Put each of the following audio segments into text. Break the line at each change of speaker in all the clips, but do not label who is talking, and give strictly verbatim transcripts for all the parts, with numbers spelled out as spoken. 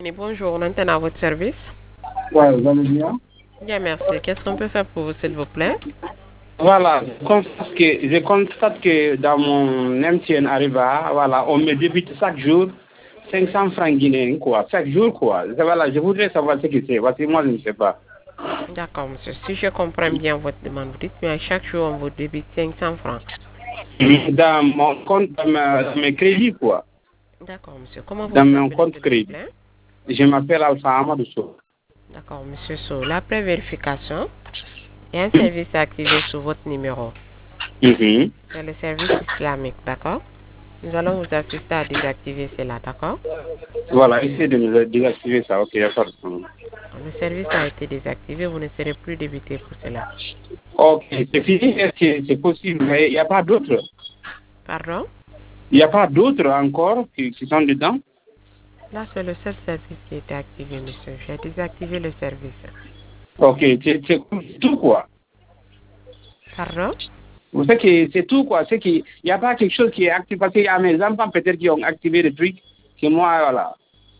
Bonjour, on entend à votre service.
Ouais, vous allez bien?
Bien, merci. Qu'est-ce qu'on peut faire pour vous, s'il vous plaît?
Voilà, je constate que, je constate que dans mon M T N Arriva, voilà, on me débite chaque jour cinq cents francs guinéens, quoi. Chaque jour, quoi. Voilà, je voudrais savoir ce que c'est, parce que moi, je ne sais pas.
D'accord, monsieur. Si je comprends bien votre demande, vous dites, mais à chaque jour, on vous débite cinq cents francs.
Dans mon compte, dans, ma- dans mes crédits, quoi.
D'accord, monsieur. Comment vous
Dans
vous
mon
appelez,
compte
s'il vous
crédit.
plaît?
Je m'appelle Alpha Amadou Sow.
D'accord, monsieur So. Après vérification, il y a un service activé sur votre numéro.
Mhm.
C'est le service islamique, d'accord? Nous allons vous assister à désactiver cela, d'accord?
Voilà, essayez de nous désactiver ça, ok, il n'y a pas de problème.
Le service a été désactivé, vous ne serez plus débité pour cela.
Ok, c'est fini, est-ce que c'est possible, mais il n'y a pas d'autres.
Pardon?
Il n'y a pas d'autres encore qui, qui sont dedans.
Là, c'est le seul service qui a été activé, monsieur. J'ai désactivé le service.
Ok, c'est c'est tout, quoi.
Pardon?
Vous savez que c'est tout, quoi. C'est qu'il n'y a pas quelque chose qui est activé. Parce qu'il y a mes enfants, peut-être, qui ont activé le truc. C'est moi, voilà.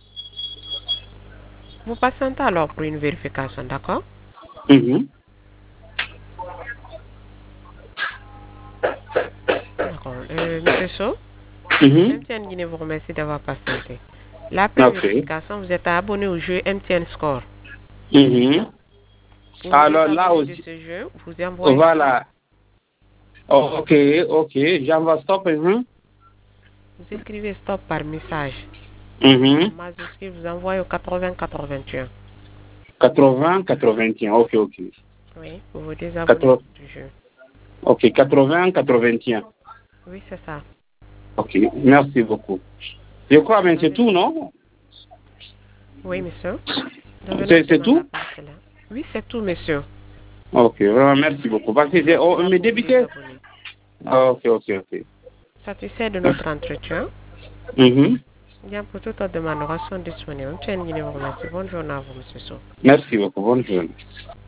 Vous patientez alors pour une vérification, d'accord?
Mhm.
D'accord. Euh, monsieur So,
Mhm.
M T N Guinée vous remercie d'avoir patienté. Là, après
Ok.
vérification, vous êtes abonné au jeu M T N Score.
Mhm.
Pour vous
Alors là
désabonner de
aussi,
ce jeu, vous envoyez stop.
voilà. Oh, ok, ok. J'envoie stop. Mhm.
Vous écrivez stop par message. En
Mhm.
majuscule, vous envoyez au quatre-vingts quatre-vingt-un.
quatre-vingts quatre-vingt-un. Ok, ok.
Oui, pour vous désabonner
quatre-vingts.
du jeu.
Ok, quatre-vingts quatre-vingt-un.
Oui, c'est ça.
Ok, merci beaucoup. Je crois, mais c'est
Attendez.
tout, non?
Oui, monsieur. Devenez
C'est c'est
optional à
tout?
part cela. Oui, c'est tout, monsieur.
Ok, vraiment, merci beaucoup. Parce que j'ai-
Vous êtes
on
là
me
pour vous
débitait.
désabonner.
Ok, ok, ok.
Satisfait de notre entretien.
Mhm.
Bien, pour toute autre demande, nous restons disponibles. M T N Guinée vous remercie. Bonne journée à vous, monsieur So.
Merci beaucoup. Bonne journée.